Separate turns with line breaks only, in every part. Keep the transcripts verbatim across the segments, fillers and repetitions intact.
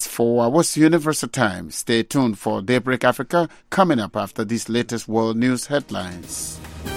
For What's Universal Time, stay tuned for Daybreak Africa coming up after these latest world news headlines.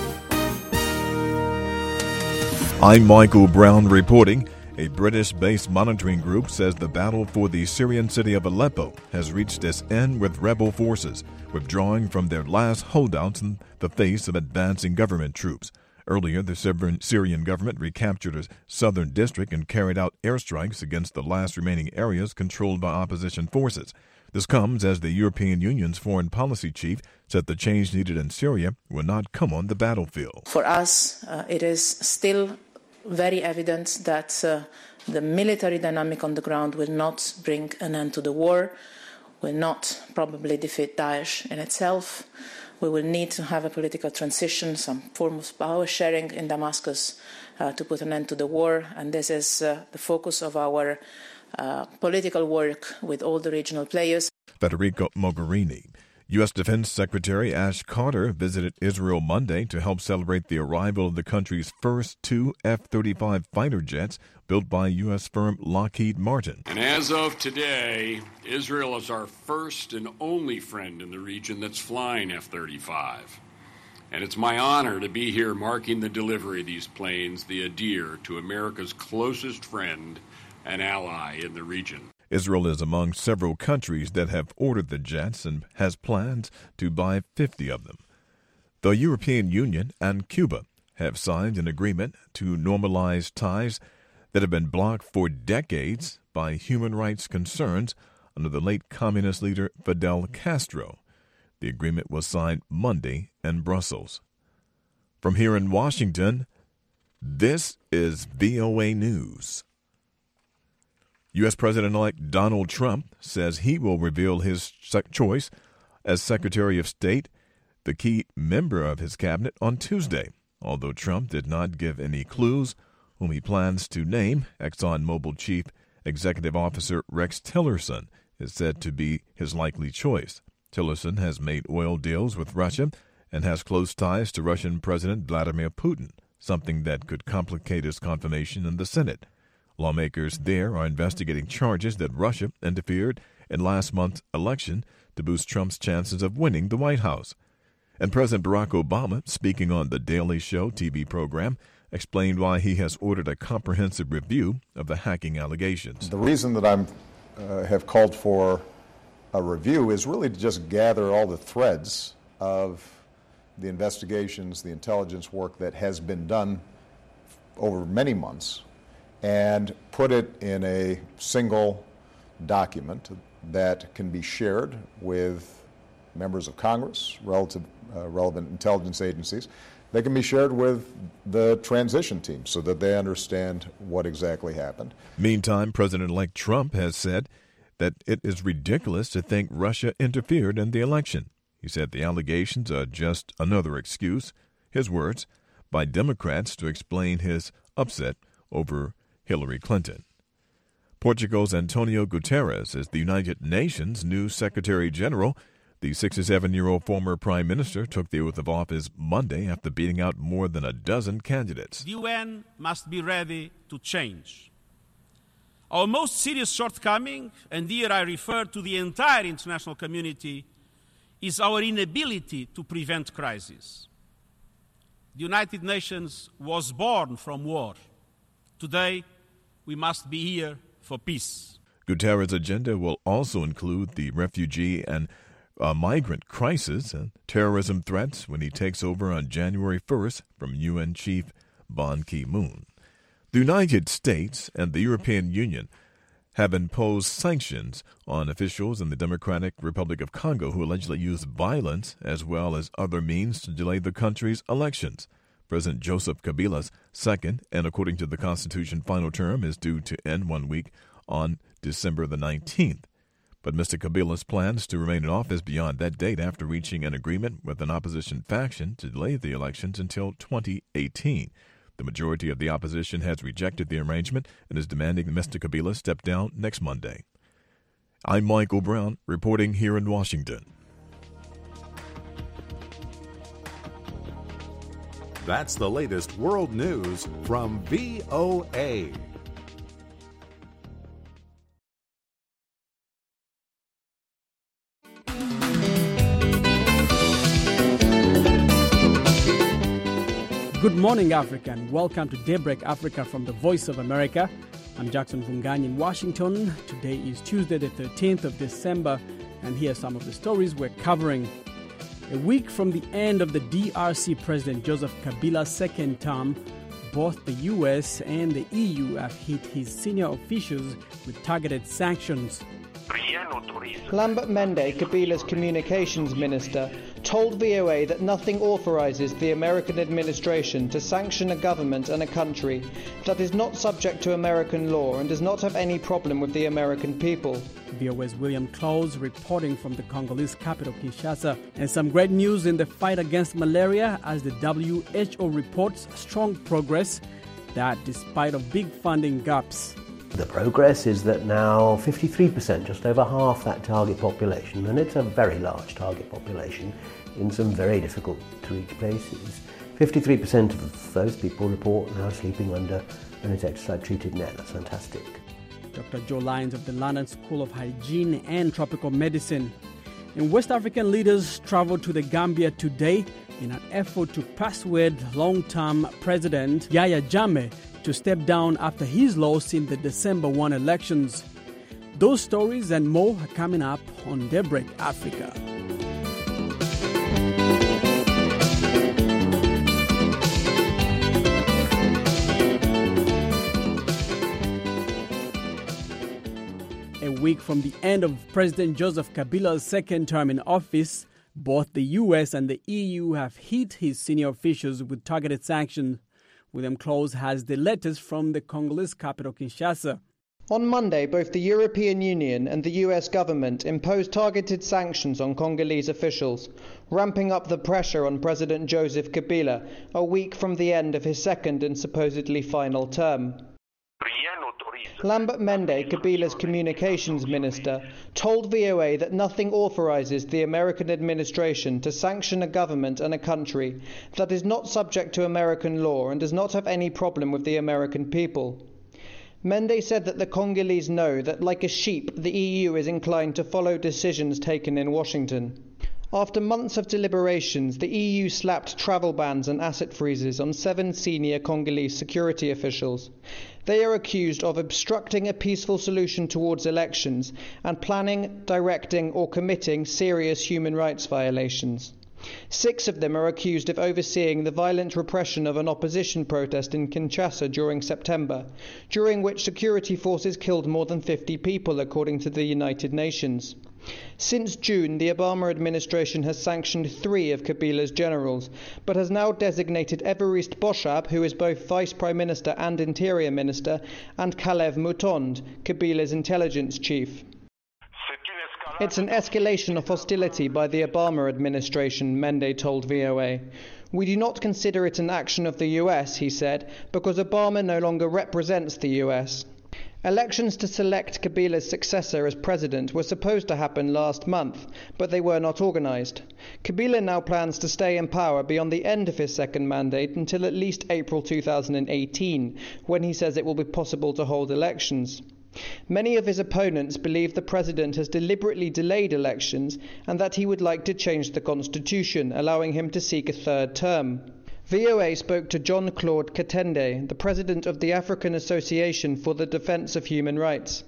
I'm Michael Brown reporting. A British-based monitoring group says the battle for the Syrian city of Aleppo has reached its end, with rebel forces withdrawing from their last holdouts in the face of advancing government troops. Earlier, the Syrian government recaptured a southern district and carried out airstrikes against the last remaining areas controlled by opposition forces. This comes as the European Union's foreign policy chief said the change needed in Syria will not come on the battlefield.
For us, uh, it is still very evident that uh, the military dynamic on the ground will not bring an end to the war, will not probably defeat Daesh in itself. We will need to have a political transition, some form of power sharing in Damascus uh, to put an end to the war. And this is uh, the focus of our uh, political work with all the regional players.
Federica Mogherini. U S. Defense Secretary Ash Carter visited Israel Monday to help celebrate the arrival of the country's first two F thirty-five fighter jets built by U S firm Lockheed Martin.
And as of today, Israel is our first and only friend in the region that's flying F thirty-five. And it's my honor to be here marking the delivery of these planes, the Adir, to America's closest friend and ally in the region.
Israel is among several countries that have ordered the jets and has plans to buy fifty of them. The European Union and Cuba have signed an agreement to normalize ties that have been blocked for decades by human rights concerns under the late communist leader Fidel Castro. The agreement was signed Monday in Brussels. From here in Washington, this is V O A News. U S. President-elect Donald Trump says he will reveal his choice as Secretary of State, the key member of his cabinet, on Tuesday, although Trump did not give any clues whom he plans to name. ExxonMobil Chief Executive Officer Rex Tillerson is said to be his likely choice. Tillerson has made oil deals with Russia and has close ties to Russian President Vladimir Putin, something that could complicate his confirmation in the Senate. Lawmakers there are investigating charges that Russia interfered in last month's election to boost Trump's chances of winning the White House. And President Barack Obama, speaking on The Daily Show T V program, explained why he has ordered a comprehensive review of the hacking allegations.
The reason that I uh, have called for a review is really to just gather all the threads of the investigations, the intelligence work that has been done over many months, and put it in a single document that can be shared with members of Congress, relative, uh, relevant intelligence agencies. They can be shared with the transition team so that they understand what exactly happened.
Meantime, President-elect Trump has said that it is ridiculous to think Russia interfered in the election. He said the allegations are just another excuse, his words, by Democrats to explain his upset over Hillary Clinton. Portugal's Antonio Guterres is the United Nations' new Secretary General. The sixty-seven-year-old former prime minister took the oath of office Monday after beating out more than a dozen candidates.
The U N must be ready to change. Our most serious shortcoming, and here I refer to the entire international community, is our inability to prevent crises. The United Nations was born from war. Today, we must be here for peace.
Guterres' agenda will also include the refugee and uh, migrant crisis and terrorism threats when he takes over on January first from U N Chief Ban Ki-moon. The United States and the European Union have imposed sanctions on officials in the Democratic Republic of Congo who allegedly used violence as well as other means to delay the country's elections. President Joseph Kabila's second, and according to the Constitution, final term is due to end one week on December the nineteenth. But Mister Kabila's plans to remain in office beyond that date after reaching an agreement with an opposition faction to delay the elections until twenty eighteen. The majority of the opposition has rejected the arrangement and is demanding that Mister Kabila step down next Monday. I'm Michael Brown, reporting here in Washington.
That's the latest world news from V O A.
Good morning, Africa, and welcome to Daybreak Africa from the Voice of America. I'm Jackson Vunganyi in Washington. Today is Tuesday, the thirteenth of December, and here are some of the stories we're covering. A week from the end of the D R C President Joseph Kabila's second term, both the U S and the E U have hit his senior officials with targeted sanctions.
Lambert Mende, Kabila's communications minister, told V O A that nothing authorizes the American administration to sanction a government and a country that is not subject to American law and does not have any problem with the American people.
V O A's William Klaus reporting from the Congolese capital, Kinshasa. And some great news in the fight against malaria as the W H O reports strong progress, that despite of big funding gaps.
The progress is that now fifty-three percent, just over half that target population, and it's a very large target population in some very difficult to reach places. fifty-three percent of those people report now sleeping under an insecticide-treated net. That's fantastic.
Doctor Joe Lyons of the London School of Hygiene and Tropical Medicine. And West African leaders traveled to the Gambia today in an effort to persuade long-term President Yahya Jammeh to step down after his loss in the December first elections. Those stories and more are coming up on Daybreak Africa. A week from the end of President Joseph Kabila's second term in office, both the U S and the E U have hit his senior officials with targeted sanctions. William Klaus has the latest from the Congolese capital, Kinshasa.
On Monday, both the European Union and the U S government imposed targeted sanctions on Congolese officials, ramping up the pressure on President Joseph Kabila a week from the end of his second and supposedly final term. Lambert Mende, Kabila's communications minister, told V O A that nothing authorizes the American administration to sanction a government and a country that is not subject to American law and does not have any problem with the American people. Mende said that the Congolese know that, like a sheep, the E U is inclined to follow decisions taken in Washington. After months of deliberations, the E U slapped travel bans and asset freezes on seven senior Congolese security officials. They are accused of obstructing a peaceful solution towards elections and planning, directing or committing serious human rights violations. Six of them are accused of overseeing the violent repression of an opposition protest in Kinshasa during September, during which security forces killed more than fifty people, according to the United Nations. Since June, the Obama administration has sanctioned three of Kabila's generals, but has now designated Évariste Boshab, who is both Vice Prime Minister and Interior Minister, and Kalev Moutonde, Kabila's intelligence chief. It's an escalation of hostility by the Obama administration, Mende told V O A. We do not consider it an action of the U S, he said, because Obama no longer represents the U S. Elections to select Kabila's successor as president were supposed to happen last month, but they were not organized. Kabila now plans to stay in power beyond the end of his second mandate until at least April two thousand eighteen, when he says it will be possible to hold elections. Many of his opponents believe the president has deliberately delayed elections and that he would like to change the constitution, allowing him to seek a third term. V O A spoke to Jean-Claude Katende, the president of the African Association for the Defense of Human Rights.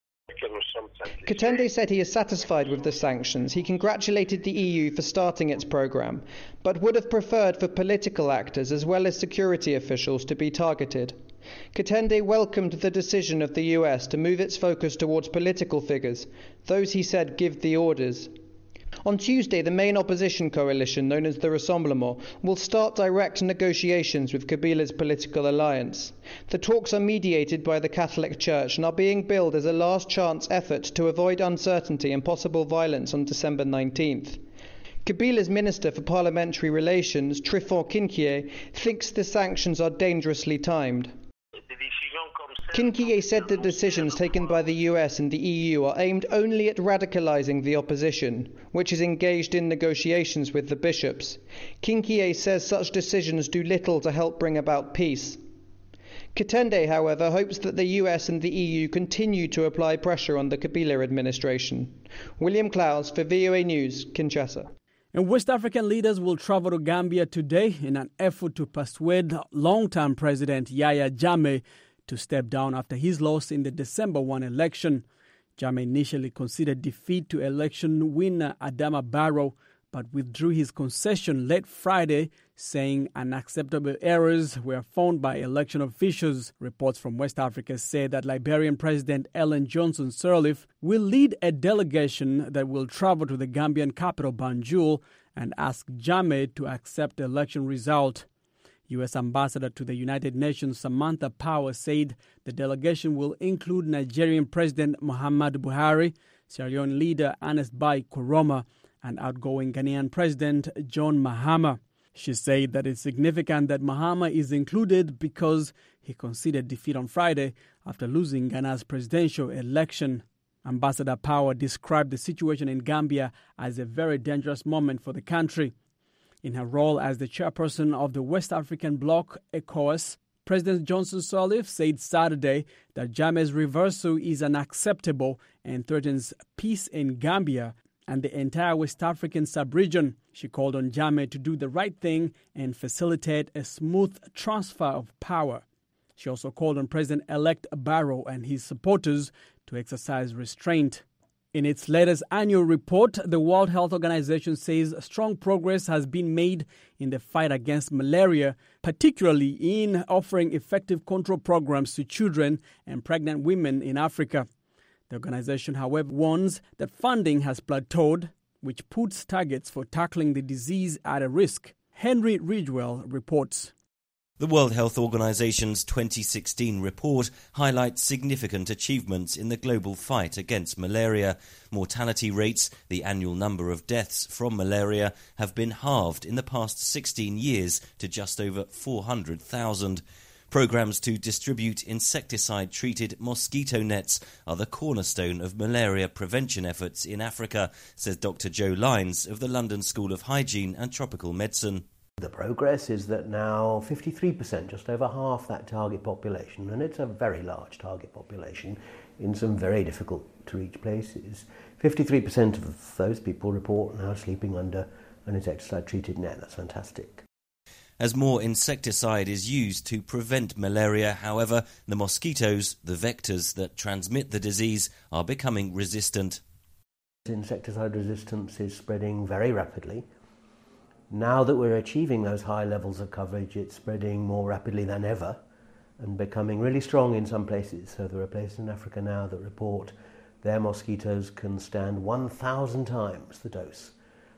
Katende said he is satisfied with the sanctions. He congratulated the E U for starting its program, but would have preferred for political actors as well as security officials to be targeted. Katende welcomed the decision of the U S to move its focus towards political figures, those he said give the orders. On Tuesday, the main opposition coalition, known as the Rassemblement, will start direct negotiations with Kabila's political alliance. The talks are mediated by the Catholic Church and are being billed as a last-chance effort to avoid uncertainty and possible violence on December nineteenth. Kabila's Minister for Parliamentary Relations, Tryphon Kinkie, thinks the sanctions are dangerously timed. Kinkie said the decisions taken by the U S and the E U are aimed only at radicalizing the opposition, which is engaged in negotiations with the bishops. Kinkie says such decisions do little to help bring about peace. Katende, however, hopes that the U S and the E U continue to apply pressure on the Kabila administration. William Klaus for V O A News, Kinshasa.
And West African leaders will travel to Gambia today in an effort to persuade long-term President Yahya Jammeh to step down after his loss in the December first election. Jammeh initially conceded defeat to election winner Adama Barrow, but withdrew his concession late Friday, saying unacceptable errors were found by election officials. Reports from West Africa say that Liberian President Ellen Johnson Sirleaf will lead a delegation that will travel to the Gambian capital Banjul and ask Jammeh to accept the election result. U S Ambassador to the United Nations Samantha Power said the delegation will include Nigerian President Muhammadu Buhari, Sierra Leone leader Ernest Bai Koroma, and outgoing Ghanaian President John Mahama. She said that it's significant that Mahama is included because he conceded defeat on Friday after losing Ghana's presidential election. Ambassador Power described the situation in Gambia as a very dangerous moment for the country. In her role as the chairperson of the West African Bloc, ECOWAS, President Johnson Sirleaf said Saturday that Jammeh's reversal is unacceptable and threatens peace in Gambia and the entire West African sub-region. She called on Jammeh to do the right thing and facilitate a smooth transfer of power. She also called on President-elect Barrow and his supporters to exercise restraint. In its latest annual report, the World Health Organization says strong progress has been made in the fight against malaria, particularly in offering effective control programs to children and pregnant women in Africa. The organization, however, warns that funding has plateaued, which puts targets for tackling the disease at a risk. Henry Ridgewell reports.
The World Health Organization's twenty sixteen report highlights significant achievements in the global fight against malaria. Mortality rates, the annual number of deaths from malaria, have been halved in the past sixteen years to just over four hundred thousand. Programs to distribute insecticide-treated mosquito nets are the cornerstone of malaria prevention efforts in Africa, says Doctor Joe Lyons of the London School of Hygiene and Tropical Medicine.
The progress is that now fifty-three percent, just over half that target population, and it's a very large target population in some very difficult to reach places, fifty-three percent of those people report now sleeping under an insecticide-treated net. That's fantastic.
As more insecticide is used to prevent malaria, however, the mosquitoes, the vectors that transmit the disease, are becoming resistant.
Insecticide resistance is spreading very rapidly. Now that we're achieving those high levels of coverage, it's spreading more rapidly than ever and becoming really strong in some places. So there are places in Africa now that report their mosquitoes can stand one thousand times the dose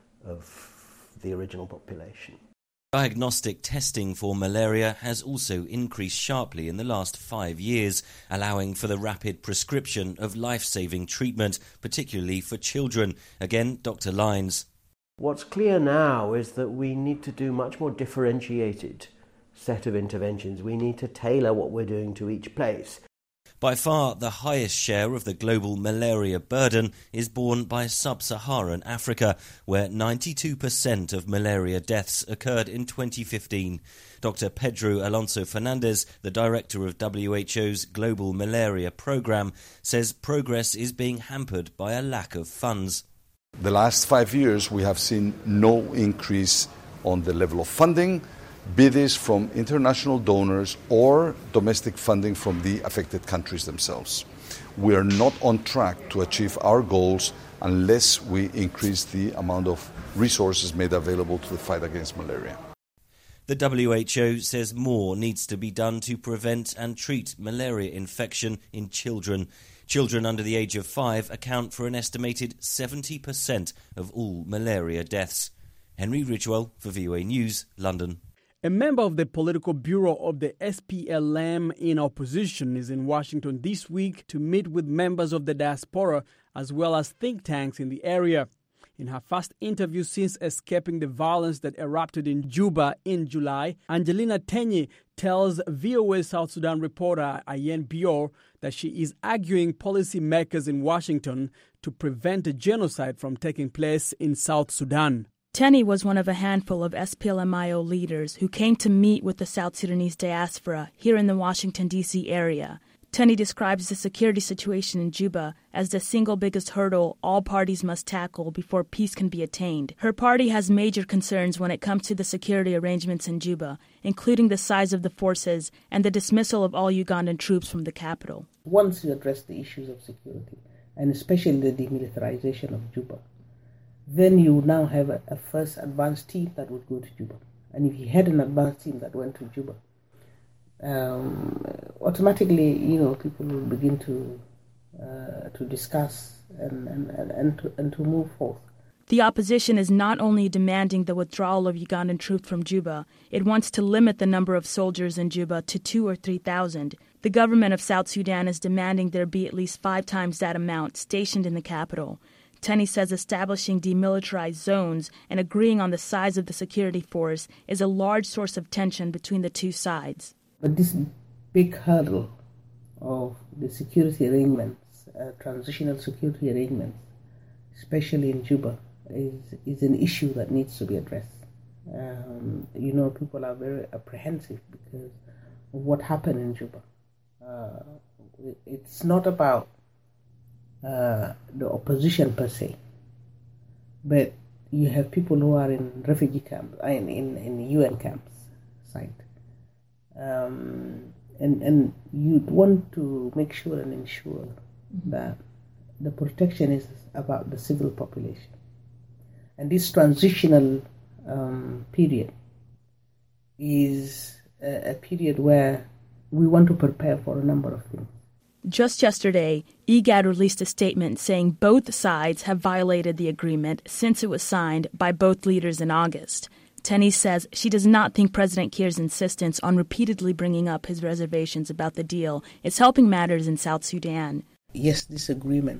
of the original population.
Diagnostic testing for malaria has also increased sharply in the last five years, allowing for the rapid prescription of life-saving treatment, particularly for children. Again, Doctor Lyons.
What's clear now is that we need to do much more differentiated set of interventions. We need to tailor what we're doing to each place.
By far, the highest share of the global malaria burden is borne by sub-Saharan Africa, where ninety-two percent of malaria deaths occurred in twenty fifteen. Doctor Pedro Alonso Fernandez, the director of W H O's Global Malaria Programme, says progress is being hampered by a lack of funds.
The last five years, we have seen no increase on the level of funding, be this from international donors or domestic funding from the affected countries themselves. We are not on track to achieve our goals unless we increase the amount of resources made available to the fight against malaria.
The W H O says more needs to be done to prevent and treat malaria infection in children. Children under the age of five account for an estimated seventy percent of all malaria deaths. Henry Ridgewell for V O A News, London.
A member of the political bureau of the S P L M in opposition is in Washington this week to meet with members of the diaspora as well as think tanks in the area. In her first interview since escaping the violence that erupted in Juba in July, Angelina Tenyi tells V O A South Sudan reporter Ayen Bior that she is arguing policymakers in Washington to prevent a genocide from taking place in South Sudan.
Tenyi was one of a handful of S P L M I O leaders who came to meet with the South Sudanese diaspora here in the Washington, D C area. Teni describes the security situation in Juba as the single biggest hurdle all parties must tackle before peace can be attained. Her party has major concerns when it comes to the security arrangements in Juba, including the size of the forces and the dismissal of all Ugandan troops from the capital.
Once you address the issues of security, and especially the demilitarization of Juba, then you now have a, a first advanced team that would go to Juba. And if you had an advanced team that went to Juba, Um, automatically, you know, people will begin to uh, to discuss and and, and, and, to, and to move forth.
The opposition is not only demanding the withdrawal of Ugandan troops from Juba, it wants to limit the number of soldiers in Juba to two or three thousand. The government of South Sudan is demanding there be at least five times that amount stationed in the capital. Teni says establishing demilitarized zones and agreeing on the size of the security force is a large source of tension between the two sides.
But this big hurdle of the security arrangements, uh, transitional security arrangements, especially in Juba, is, is an issue that needs to be addressed. Um, you know, people are very apprehensive because of what happened in Juba. Uh, it's not about uh, the opposition per se, but you have people who are in refugee camps, in, in, in U N camps site. Um, and and you'd want to make sure and ensure mm-hmm. that the protection is about the civil population. And this transitional um, period is a, a period where we want to prepare for a number of things.
Just yesterday, I G A D released a statement saying both sides have violated the agreement since it was signed by both leaders in August. Teni says she does not think President Kiir's insistence on repeatedly bringing up his reservations about the deal is helping matters in South Sudan.
Yes, this agreement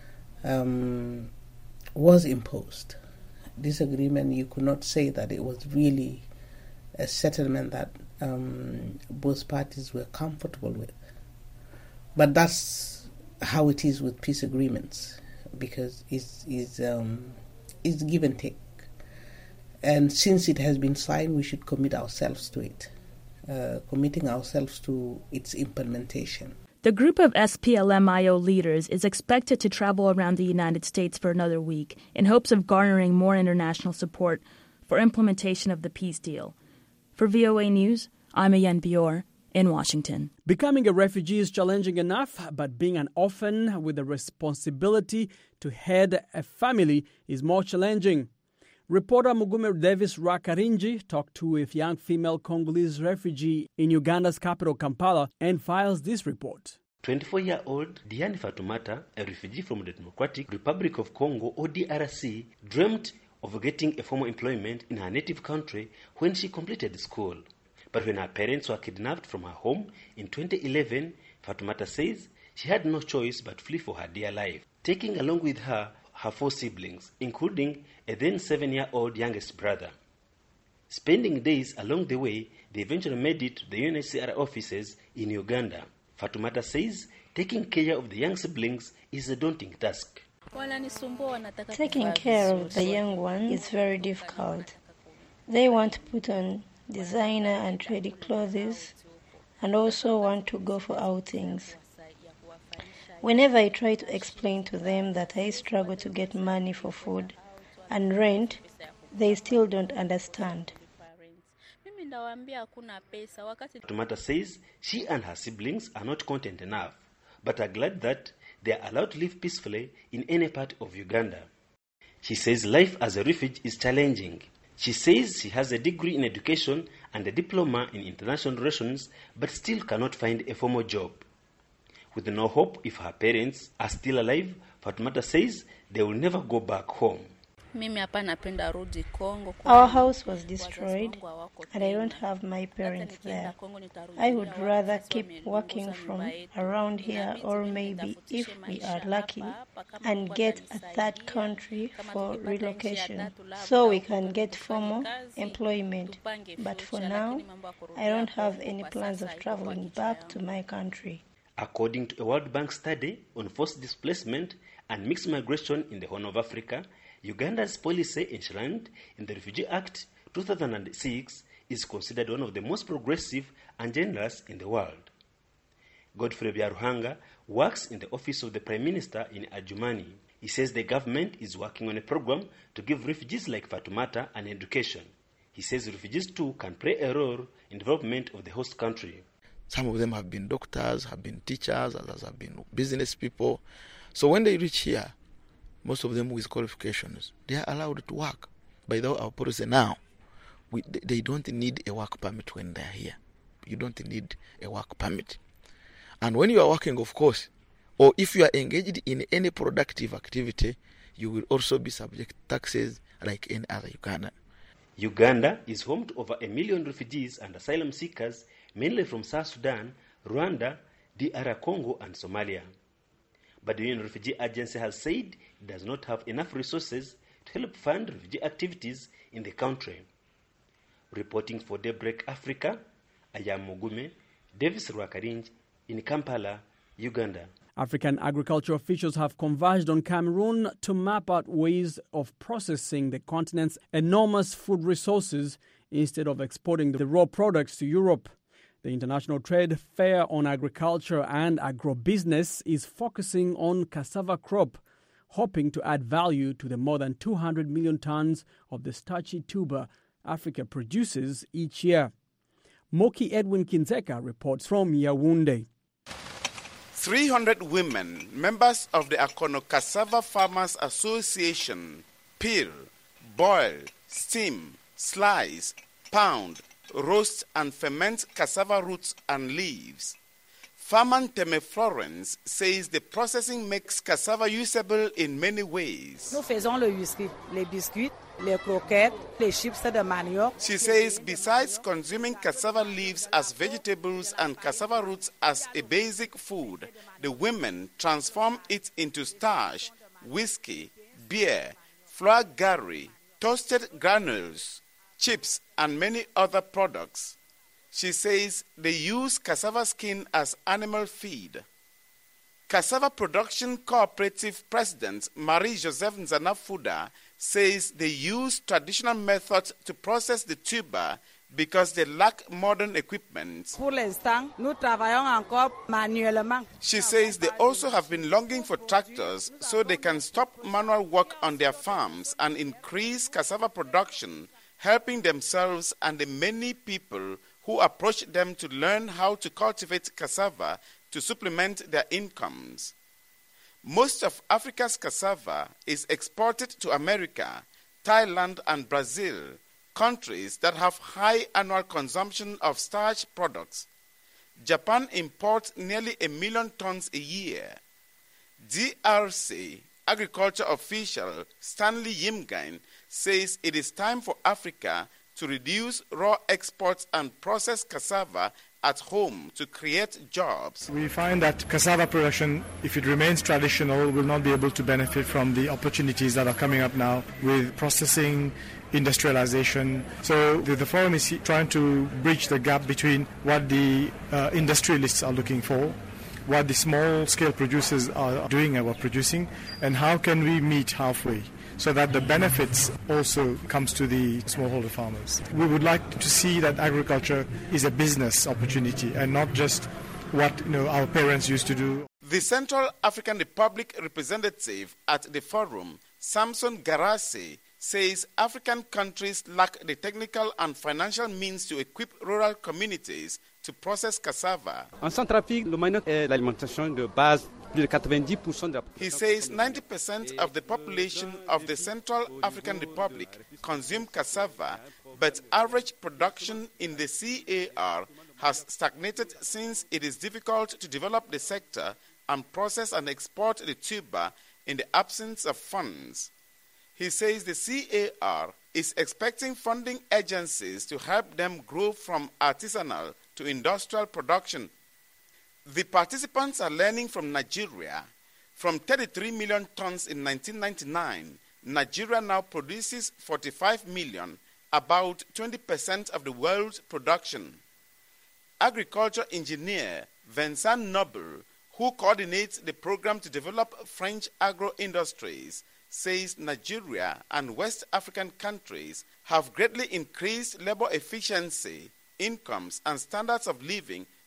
um, was imposed. This agreement, you could not say that it was really a settlement that um, both parties were comfortable with. But that's how it is with peace agreements, because it's, it's, um, it's give and take. And since it has been signed, we should commit ourselves to it, uh, committing ourselves to its implementation.
The group of S P L M I O leaders is expected to travel around the United States for another week in hopes of garnering more international support for implementation of the peace deal. For V O A News, I'm Ayan Bior in Washington.
Becoming a refugee is challenging enough, but being an orphan with the responsibility to head a family is more challenging. Reporter Mugume Davis Rakarinji talked to a young female Congolese refugee in Uganda's capital, Kampala, and files this report.
twenty-four-year-old Diane Fatoumata, a refugee from the Democratic Republic of Congo, or D R C, dreamt of getting a formal employment in her native country when she completed school. But when her parents were kidnapped from her home in twenty eleven, Fatoumata says she had no choice but flee for her dear life, taking along with her her four siblings, including a then seven-year-old youngest brother. Spending days along the way, they eventually made it to the U N H C R offices in Uganda. Fatoumata says taking care of the young siblings is a daunting task.
Taking care of the young ones is very difficult. They want to put on designer and trendy clothes and also want to go for outings. Whenever I try to explain to them that I struggle to get money for food and rent, they still don't understand.
Fatoumata says she and her siblings are not content enough, but are glad that they are allowed to live peacefully in any part of Uganda. She says life as a refugee is challenging. She says she has a degree in education and a diploma in international relations, but still cannot find a formal job. With no hope if her parents are still alive, Fatoumata says they will never go back home.
Our house was destroyed and I don't have my parents there. I would rather keep working from around here, or maybe, if we are lucky, and get a third country for relocation so we can get formal employment. But for now, I don't have any plans of traveling back to my country.
According to a World Bank study on forced displacement and mixed migration in the Horn of Africa, Uganda's policy enshrined in the Refugee Act two thousand six is considered one of the most progressive and generous in the world. Godfrey Byaruhanga works in the office of the Prime Minister in Adjumani. He says the government is working on a program to give refugees like Fatoumata an education. He says refugees too can play a role in development of the host country.
Some of them have been doctors, have been teachers, others have been business people. So when they reach here, most of them with qualifications, they are allowed to work. By the way, our policy now, we, they don't need a work permit when they are here. You don't need a work permit. And when you are working, of course, or if you are engaged in any productive activity, you will also be subject to taxes like any other Ugandan.
Uganda is home to over a million refugees and asylum seekers, mainly from South Sudan, Rwanda, D R Congo, and Somalia. But the U N Refugee Agency has said it does not have enough resources to help fund refugee activities in the country. Reporting for Daybreak Africa, I am Mugume, Davis Rwakarinj in Kampala, Uganda.
African agriculture officials have converged on Cameroon to map out ways of processing the continent's enormous food resources instead of exporting the raw products to Europe. The International Trade Fair on Agriculture and Agrobusiness is focusing on cassava crop, hoping to add value to the more than two hundred million tons of the starchy tuber Africa produces each year. Moki Edwin Kinzeka reports from Yaoundé.
three hundred women, members of the Akono Cassava Farmers Association, peel, boil, steam, slice, pound, roast and ferment cassava roots and leaves. Farmer Teme Florence says the processing makes cassava usable in many ways.
Nous faisons le whisky, les biscuits, les croquettes, les chips de manioc.
She says besides consuming cassava leaves as vegetables and cassava roots as a basic food, the women transform it into starch, whiskey, beer, flour gari, toasted granules, chips, and many other products. She says they use cassava skin as animal feed. Cassava Production Cooperative President Marie-Joseph Nzanafuda says they use traditional methods to process the tuber because they lack modern equipment.
Pour l'instant, nous travaillons encore manuellement.
She says they also have been longing for tractors so they can stop manual work on their farms and increase cassava production, helping themselves and the many people who approach them to learn how to cultivate cassava to supplement their incomes. Most of Africa's cassava is exported to America, Thailand, and Brazil, countries that have high annual consumption of starch products. Japan imports nearly a million tons a year. D R C agriculture official Stanley Yimgain says it is time for Africa to reduce raw exports and process cassava at home to create jobs.
We find that cassava production, if it remains traditional, will not be able to benefit from the opportunities that are coming up now with processing, industrialization. So the, the forum is trying to bridge the gap between what the uh, industrialists are looking for, what the small-scale producers are doing and are producing, and how can we meet halfway, so that the benefits also comes to the smallholder farmers. We would like to see that agriculture is a business opportunity and not just what you know our parents used to do.
The Central African Republic representative at the forum, Samson Garase, says African countries lack the technical and financial means to equip rural communities to process cassava.
En Centrafrique, le manioc est l'alimentation de base.
He says ninety percent of the population of the Central African Republic consume cassava, but average production in the C A R has stagnated since it is difficult to develop the sector and process and export the tuber in the absence of funds. He says the C A R is expecting funding agencies to help them grow from artisanal to industrial production. The participants are learning from Nigeria. From thirty-three million tons in nineteen ninety-nine, Nigeria now produces forty-five million, about twenty percent of the world's production. Agriculture engineer Vincent Noble, who coordinates the program to develop French agro-industries, says Nigeria and West African countries have greatly increased labor efficiency, incomes, and standards of living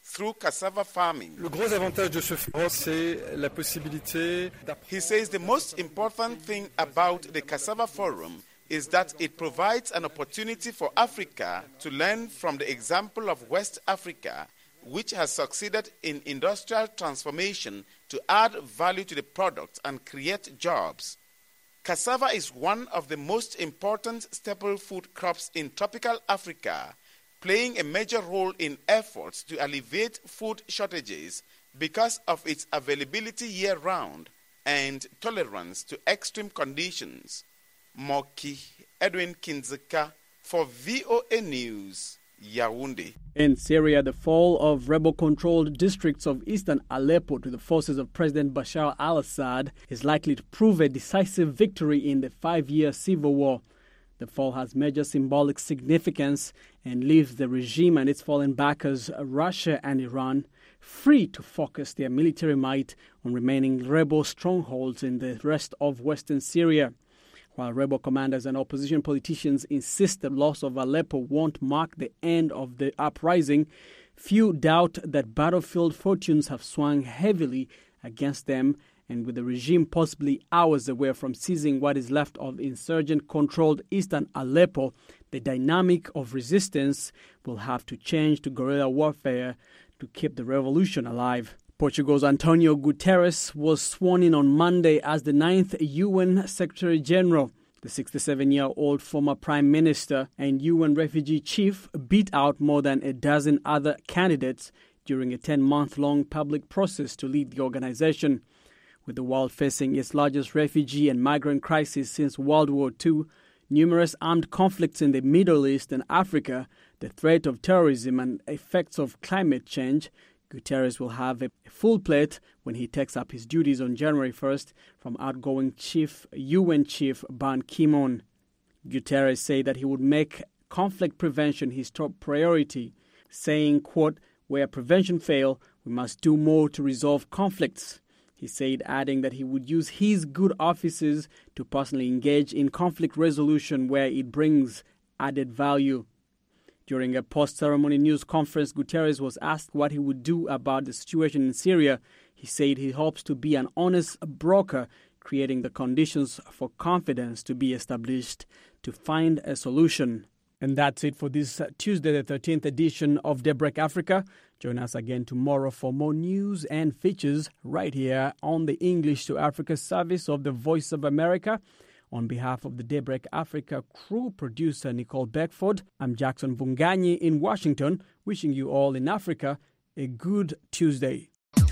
through cassava farming.
Le gros avantage de ce forum, c'est la possibilité
He says the most important thing about the Cassava Forum is that it provides an opportunity for Africa to learn from the example of West Africa, which has succeeded in industrial transformation to add value to the product and create jobs. Cassava is one of the most important staple food crops in tropical Africa, playing a major role in efforts to alleviate food shortages because of its availability year-round and tolerance to extreme conditions. Moki Edwin Kinzeka for V O A News, Yaoundé.
In Syria, the fall of rebel-controlled districts of eastern Aleppo to the forces of President Bashar al-Assad is likely to prove a decisive victory in the five-year civil war. The fall has major symbolic significance and leaves the regime and its fallen backers, Russia and Iran, free to focus their military might on remaining rebel strongholds in the rest of western Syria. While rebel commanders and opposition politicians insist the loss of Aleppo won't mark the end of the uprising, few doubt that battlefield fortunes have swung heavily against them, and with the regime possibly hours away from seizing what is left of insurgent-controlled eastern Aleppo, the dynamic of resistance will have to change to guerrilla warfare to keep the revolution alive. Portugal's Antonio Guterres was sworn in on Monday as the ninth U N Secretary-General. The sixty-seven-year-old former Prime Minister and U N refugee chief beat out more than a dozen other candidates during a ten-month-long public process to lead the organization. With the world facing its largest refugee and migrant crisis since World War Two, numerous armed conflicts in the Middle East and Africa, the threat of terrorism and effects of climate change, Guterres will have a full plate when he takes up his duties on January first from outgoing Chief U N Chief Ban Ki-moon. Guterres said that he would make conflict prevention his top priority, saying, quote, "Where prevention fails, we must do more to resolve conflicts." He said, adding that he would use his good offices to personally engage in conflict resolution where it brings added value. During a post-ceremony news conference, Guterres was asked what he would do about the situation in Syria. He said he hopes to be an honest broker, creating the conditions for confidence to be established to find a solution. And that's it for this Tuesday, the thirteenth edition of Daybreak Africa. Join us again tomorrow for more news and features right here on the English to Africa service of the Voice of America. On behalf of the Daybreak Africa crew, producer Nicole Beckford, I'm Jackson Vunganyi in Washington, wishing you all in Africa a good Tuesday.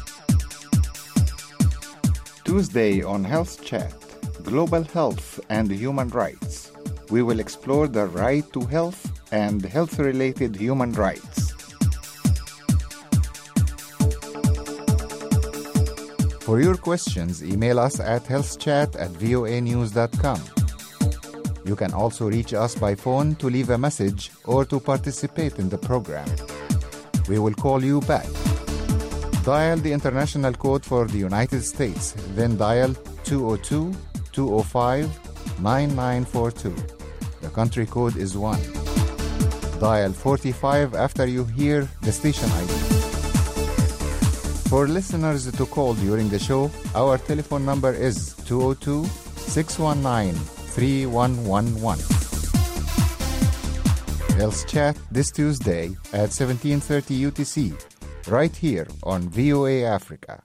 Tuesday on Health Chat, Global Health and Human Rights. We will explore the right to health and health-related human rights. For your questions, email us at healthchat at voa news dot com. You can also reach us by phone to leave a message or to participate in the program. We will call you back. Dial the international code for the United States, then dial two oh two, two oh five, nine nine four two. The country code is one. Dial forty-five after you hear the station I D. For listeners to call during the show, our telephone number is two oh two, six one nine, three one one one. Health Chat this Tuesday at seventeen thirty U T C, right here on V O A Africa.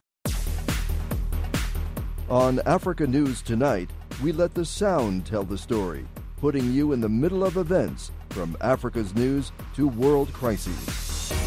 On Africa News Tonight, we let the sound tell the story, putting you in the middle of events from Africa's news to world crises.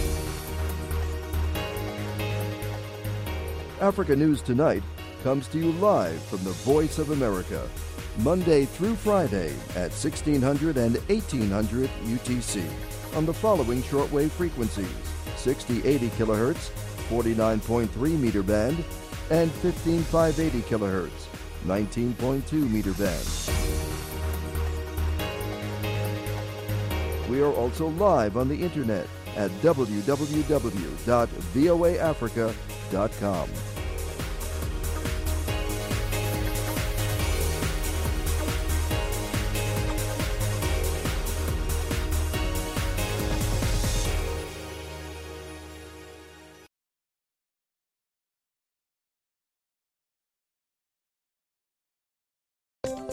Africa News Tonight comes to you live from the Voice of America, Monday through Friday at sixteen hundred and eighteen hundred U T C on the following shortwave frequencies: sixty eighty kilohertz, forty-nine point three meter band, and fifteen five eighty kilohertz, nineteen point two meter band. We are also live on the internet at w w w dot v o a africa dot com.